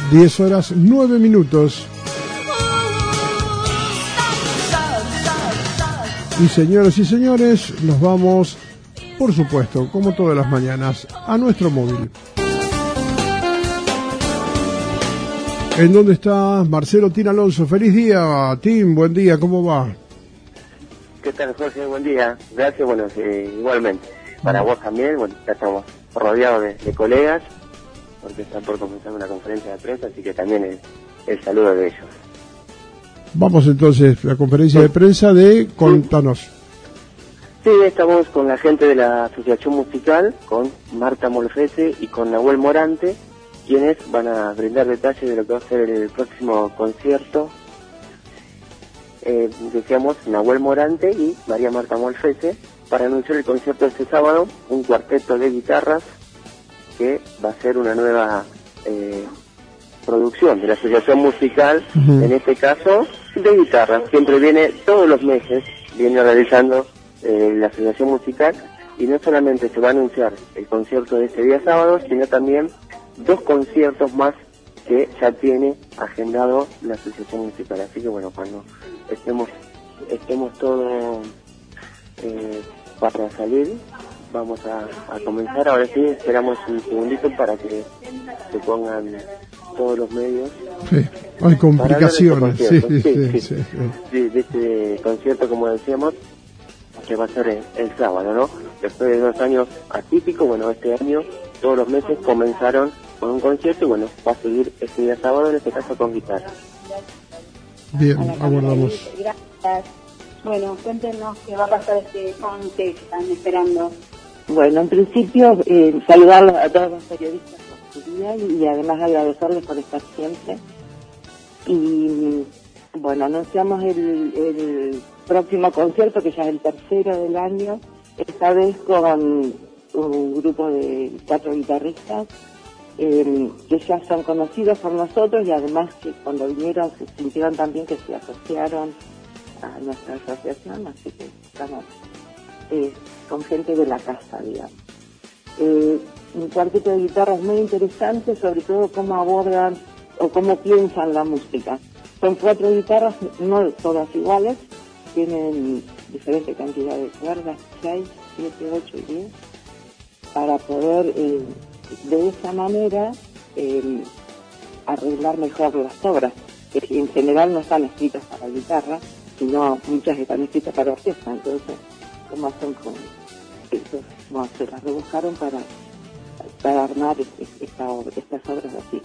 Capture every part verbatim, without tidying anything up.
diez horas nueve minutos. Y señoras y señores, nos vamos, por supuesto, como todas las mañanas, a nuestro móvil. ¿En dónde está Marcelo Tin Alonso? Feliz día, Tim, buen día, ¿cómo va? ¿Qué tal, Jorge? Buen día. Gracias, bueno, eh, igualmente. Para vos también, bueno, ya estamos rodeados de, de colegas, porque están por comenzar una conferencia de prensa, así que también el, el saludo de ellos. Vamos entonces a la conferencia de prensa de Contanos. Sí, estamos con la gente de la Asociación Musical, con Marta Molfese y con Nahuel Morante, quienes van a brindar detalles de lo que va a ser el próximo concierto. Eh, decíamos Nahuel Morante y María Marta Molfese, para anunciar el concierto de este sábado, un cuarteto de guitarras que va a ser una nueva eh, producción de la Asociación Musical, uh-huh. En este caso de guitarras. Siempre viene, todos los meses, viene realizando eh, la Asociación Musical, y no solamente se va a anunciar el concierto de este día sábado, sino también dos conciertos más que ya tiene agendado la Asociación Musical. Así que bueno, cuando estemos estemos todos eh, para salir, vamos a, a comenzar. Ahora sí, esperamos un segundito para que se pongan todos los medios. Sí, hay complicaciones. Este sí, sí, sí, sí, sí, sí. sí, de este concierto, como decíamos, que va a ser el, el sábado, ¿no? Después de dos años atípicos, bueno, este año todos los meses comenzaron con un concierto y bueno, va a seguir este día sábado, en este caso con guitarra. Bien, aguardamos. Gracias. Bueno, cuéntenos qué va a pasar este con que están esperando. Bueno, en principio, eh, saludarlos a todos los periodistas por su día y, y además agradecerles por estar siempre. Y bueno, anunciamos el, el próximo concierto, que ya es el tercero del año, esta vez con un grupo de cuatro guitarristas eh, que ya son conocidos por nosotros, y además que cuando vinieron se sintieron también que se asociaron a nuestra asociación, así que estamos eh, con gente de la casa, digamos. Eh, un cuarteto de guitarras muy interesante, sobre todo cómo abordan o cómo piensan la música. Son cuatro guitarras, no todas iguales, tienen diferente cantidad de cuerdas, seis, siete, ocho y diez, para poder eh, de esa manera eh, arreglar mejor las obras, que en general no están escritas para guitarra, sino muchas están escritas para orquesta. Entonces, ¿cómo hacen con eso? Bueno, se las rebuscaron para, para armar esta obra, estas obras así.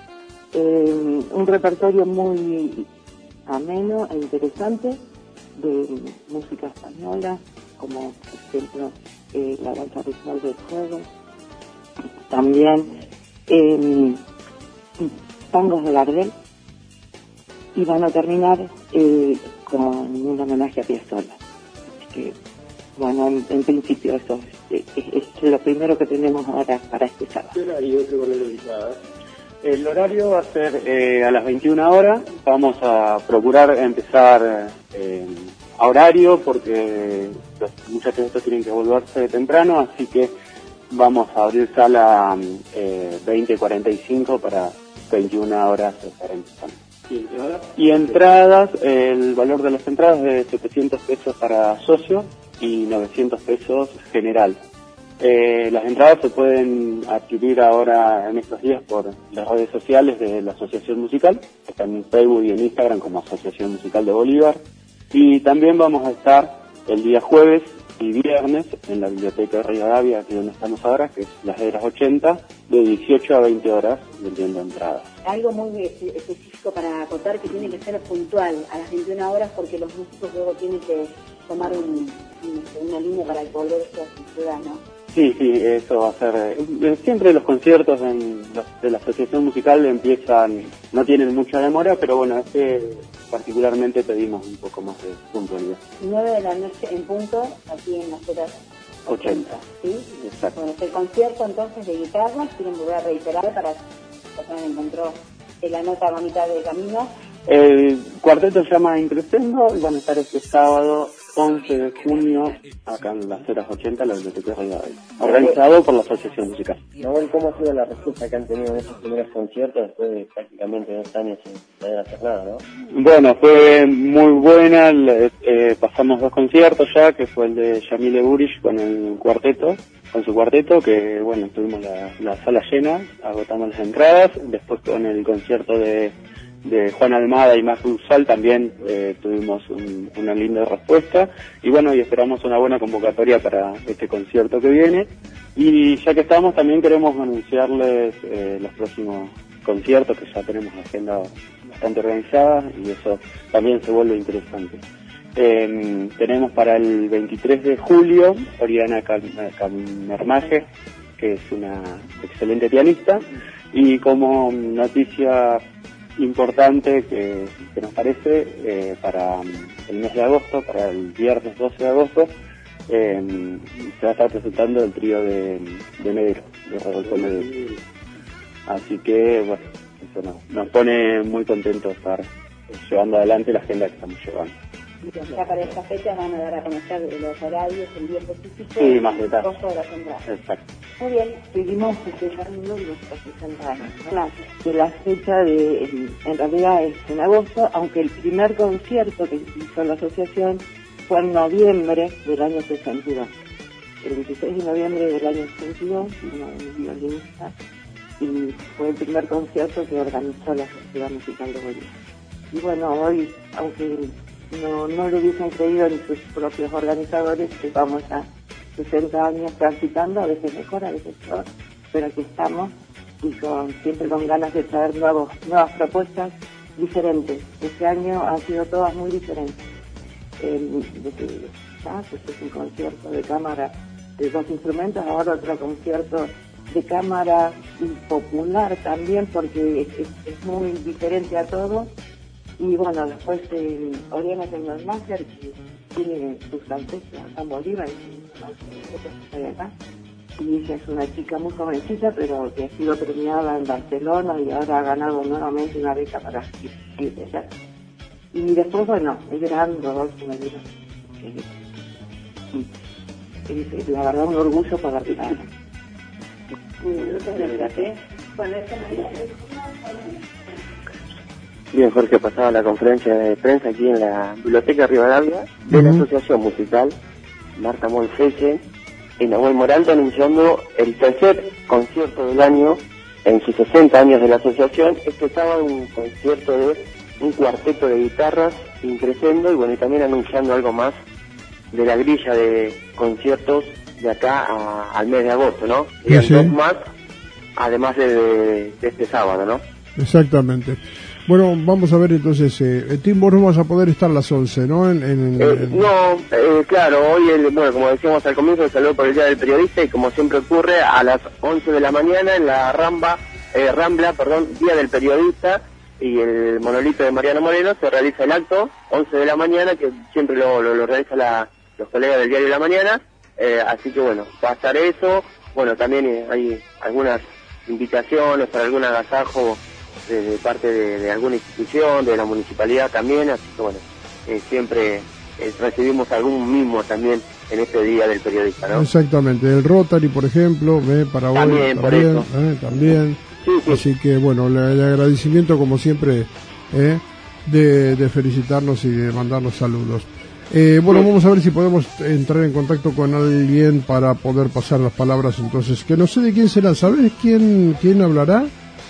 Eh, un repertorio muy ameno e interesante de música española, como por ejemplo eh, la danza ritual del fuego, también eh, tangos de Gardel, y van a terminar eh, con un homenaje a Piazzolla. Así que, bueno, en, en principio eso es, es, es lo primero que tenemos ahora para este sábado. El horario va a ser eh, a las veintiuna horas. Vamos a procurar empezar eh, a horario porque los muchachos estos tienen que volverse temprano, así que vamos a abrir sala eh, veinte cuarenta y cinco para veintiuna horas estar empezando. Y entradas, el valor de las entradas es de setecientos pesos para socio y novecientos pesos general. Eh, las entradas se pueden adquirir ahora en estos días por las redes sociales de la Asociación Musical, que están en Facebook y en Instagram como Asociación Musical de Bolívar. Y también vamos a estar el día jueves y viernes en la Biblioteca de Rivadavia, aquí donde estamos ahora, que es las Heras ochenta, de dieciocho a veinte horas vendiendo entradas. Algo muy específico para acotar, que tiene que ser puntual a las veintiuna horas, porque los músicos luego tienen que tomar un, un, una línea para volverse a su ciudad, ¿no? Sí, sí, eso va a ser... Eh, siempre los conciertos en los, de la Asociación Musical empiezan, no tienen mucha demora, pero bueno, este particularmente pedimos un poco más de puntualidad. nueve de la noche en punto, aquí en las Heras ochenta, ¿sí? Exacto. Bueno, es el concierto entonces de guitarras, quieren volver a reiterar para la persona que encontró en la nota a mitad de camino. El cuarteto se llama Increscendo y van a estar este sábado once de junio, acá en las horas ochenta, la Biblioteca Rivadavia, organizado por la Asociación Musical. Noel, ¿cómo ha sido la respuesta que han tenido en estos primeros conciertos después de prácticamente dos años sin poder hacer nada, no? Bueno, fue muy buena, eh, pasamos dos conciertos ya, que fue el de Yamile Burish con el cuarteto, con su cuarteto, que bueno, tuvimos la, la sala llena, agotamos las entradas, después con el concierto de, de Juan Almada y Más Usal también eh, tuvimos un, una linda respuesta, y bueno, y esperamos una buena convocatoria para este concierto que viene, y ya que estamos también queremos anunciarles eh, los próximos conciertos, que ya tenemos la agenda bastante organizada, y eso también se vuelve interesante. Eh, tenemos para el veintitrés de julio Oriana Camermaje, que es una excelente pianista, y como noticia importante que, que nos parece, eh, para el mes de agosto, para el viernes doce de agosto, eh, se va a estar presentando el trío de, de Medero, de Rodolfo Medero. Así que, bueno, eso nos, nos pone muy contentos estar llevando adelante la agenda que estamos llevando. Ya para esta fecha van a dar a conocer los horarios, el día específico, sí, más detalles. costo de las entradas. Exacto. Muy bien. Seguimos festejando nuestros sesenta años. Claro, que la fecha de, en, en realidad es en agosto, aunque el primer concierto que hizo la asociación fue en noviembre del año sesenta y dos. El veintiséis de noviembre del año sesenta y dos, vino un violinista, y fue el primer concierto que organizó la Sociedad Musical de Bolivia. Y bueno, hoy, aunque no, no lo hubiesen creído ni sus propios organizadores, que vamos a sesenta años transitando, a veces mejor, a veces peor, pero aquí estamos, y con, siempre con ganas de traer nuevos, nuevas propuestas diferentes. Este año han sido todas muy diferentes. El, desde jazz, este es un concierto de cámara de dos instrumentos, ahora otro concierto de cámara y popular también, porque es, es, es muy diferente a todo. Y bueno, después eh, Oriana Camermaje, que tiene sus ancestros acá en Bolívar, y, acá, y ella es una chica muy jovencita, pero que ha sido premiada en Barcelona y ahora ha ganado nuevamente una beca para ir allá. Y después, bueno, el gran Rodolfo Medero, que es, es la verdad un orgullo para la Muchas gracias. Bueno, esta manera. Bien, Jorge, pasaba la conferencia de prensa aquí en la Biblioteca Rivadavia de la Asociación Musical Marta Molfeche y Nahuel Morante, anunciando el tercer concierto del año en sus sesenta años de la asociación. Este sábado un concierto de un cuarteto de guitarras increciendo, y bueno, y también anunciando algo más de la grilla de conciertos de acá a, al mes de agosto, ¿no? Y sí, sí. Dos más, además de, de, de este sábado, ¿no? Exactamente. Bueno, vamos a ver entonces, eh, Tim, vos no vas a poder estar a las once, ¿no? En, en, eh, en... No, eh, claro, hoy, el, bueno, como decíamos al comienzo, el saludo por el Día del Periodista, y como siempre ocurre, a las once de la mañana en la Ramba, eh, Rambla, perdón, Día del Periodista, y el monolito de Mariano Moreno, se realiza el acto, once de la mañana, que siempre lo, lo, lo realizan la, los colegas del Diario de la Mañana, eh, así que bueno, va a estar eso. Bueno, también eh, hay algunas invitaciones para algún agasajo de, de parte de, de alguna institución, de la municipalidad también, así que bueno, eh, siempre eh, recibimos algún mimo también en este Día del Periodista, ¿no? Exactamente, el Rotary, por ejemplo, eh, para hoy también, por también, eso. Eh, también. Sí, sí. Así que bueno, el, el agradecimiento como siempre eh, de, de felicitarnos y de mandarnos saludos. Eh, bueno, vamos a ver si podemos entrar en contacto con alguien para poder pasar las palabras, entonces, que no sé de quién será. ¿Sabes quién quién hablará?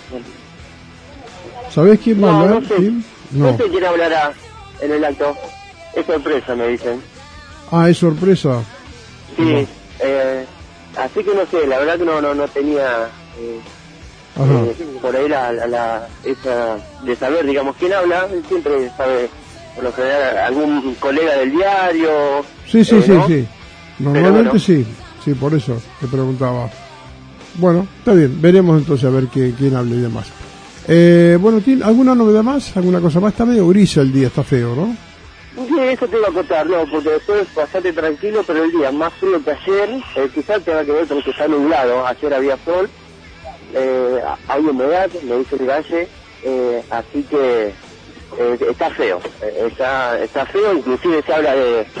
¿Sabes quién va a No, hablar? no sé, ¿Quién? no. No. sé quién hablará en el acto. Es sorpresa, me dicen. Ah, es sorpresa. Sí, No. eh, así que no sé, la verdad que no no, no tenía eh, Ajá. eh, por ahí la, la, la esa de saber, digamos, quién habla. Siempre sabe, por lo general, algún colega del diario. Sí, sí, eh, sí, ¿no? sí. Normalmente bueno. sí. Sí, por eso te preguntaba. Bueno, está bien. Veremos entonces a ver qué, quién habla y demás. Eh, bueno, ¿tiene alguna novedad más? ¿Alguna cosa más? Está medio gris el día, está feo, ¿no? Sí, eso te iba a contar, no, porque después es bastante tranquilo, pero el día más frío que ayer, eh, quizás tenga que ver con que está nublado. Ayer había sol, eh, hay humedad, me dice el Valle, eh, así que eh, está feo, eh, está está feo, inclusive se habla de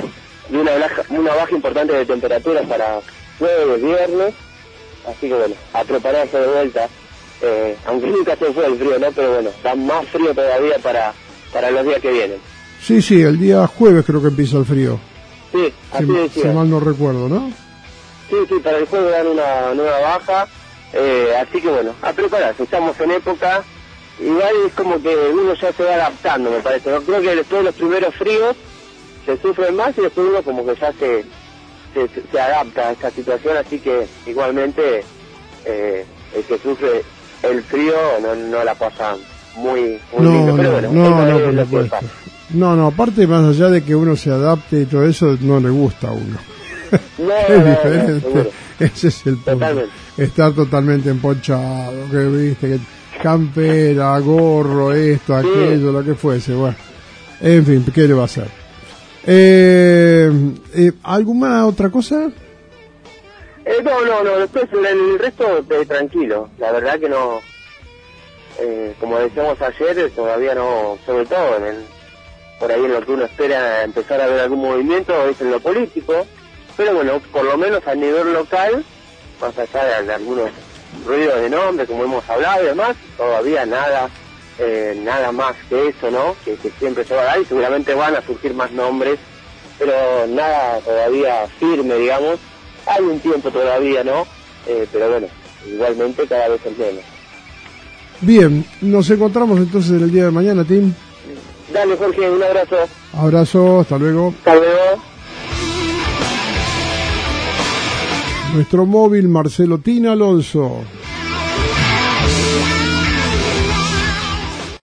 y una baja, una baja importante de temperatura para jueves, viernes, así que bueno, a prepararse de vuelta, eh, aunque nunca se fue el frío, ¿no? Pero bueno, está más frío todavía para, para los días que vienen. Sí, sí, el día jueves creo que empieza el frío. Sí, así si, decía. si mal no recuerdo, ¿no? Sí, sí, para el jueves dan una nueva baja, eh, así que bueno, a prepararse, estamos en época, igual es como que uno ya se va adaptando, me parece, ¿no? Creo que después de los primeros fríos se sufren más y después uno como que ya se, se, se adapta a esta situación, así que igualmente eh, el que sufre el frío no, no la pasa muy, muy no, lindo, pero no, bueno, no, no, es por lo que supuesto. pasa. No, no, aparte más allá de que uno se adapte y todo eso, no le gusta a uno. No, es no, diferente, no, ese es el punto. Totalmente. Estar totalmente emponchado, que viste, que campera, gorro, esto, aquello, sí. Lo que fuese, bueno. En fin, ¿qué le va a hacer? Eh, eh, ¿Alguna otra cosa? Eh, no, no, no, después el, el resto eh, tranquilo, la verdad que no, eh, como decíamos ayer, todavía no, sobre todo en el, por ahí en lo que uno espera empezar a ver algún movimiento es en lo político, pero bueno, por lo menos a nivel local, más allá de, de algunos ruidos de nombre, como hemos hablado y demás, todavía nada, eh, nada más que eso, ¿no? Que, que siempre se va a dar y seguramente van a surgir más nombres, pero nada todavía firme, digamos. Hay un tiempo todavía, ¿no? Eh, pero bueno, igualmente cada vez es menos. Bien, nos encontramos entonces el día de mañana, Tim. Dale, Jorge, un abrazo. Abrazo, hasta luego. Hasta luego. Nuestro móvil, Marcelo Tina Alonso.